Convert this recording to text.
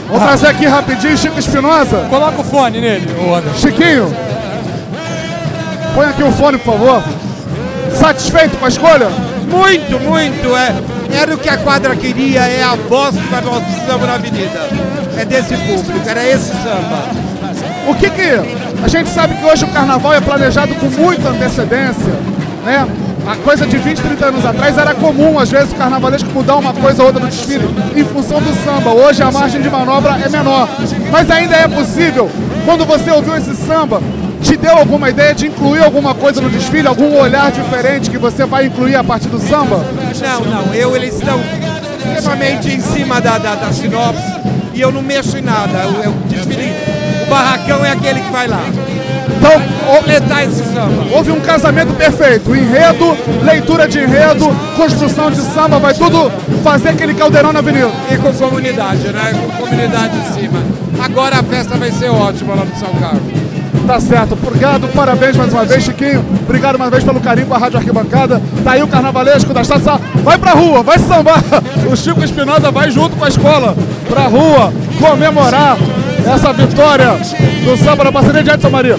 Vou trazer aqui rapidinho Chico Espinosa. Coloca o fone nele, ô Anderson. Chiquinho, põe aqui o fone, por favor. Satisfeito com a escolha? Muito, muito. Era o que a quadra queria, é a voz que nós precisamos na avenida. É desse público, era esse samba. O que a gente sabe que hoje o carnaval é planejado com muita antecedência, né? A coisa de 20, 30 anos atrás era comum, às vezes, o carnavalesco mudar uma coisa ou outra no desfile em função do samba. Hoje a margem de manobra é menor. Mas ainda é possível, quando você ouviu esse samba, te deu alguma ideia de incluir alguma coisa no desfile, algum olhar diferente que você vai incluir a partir do samba? Não, eles estão extremamente em cima da sinopse e eu não mexo em nada. Eu desfile, o barracão é aquele que vai lá. Então, completar esse samba. Houve um casamento perfeito, enredo, leitura de enredo, construção de samba, vai tudo fazer aquele caldeirão na avenida. E com comunidade, né? Com comunidade em cima. Agora a festa vai ser ótima lá no São Carlos. Tá certo, obrigado, parabéns mais uma vez, Chiquinho. Obrigado mais uma vez pelo carinho com a Rádio Arquibancada. Tá aí o carnavalesco da Estação. Vai pra rua, vai sambar. O Chico Espinosa vai junto com a escola pra rua comemorar essa vitória do samba na parceria de Edson Maria.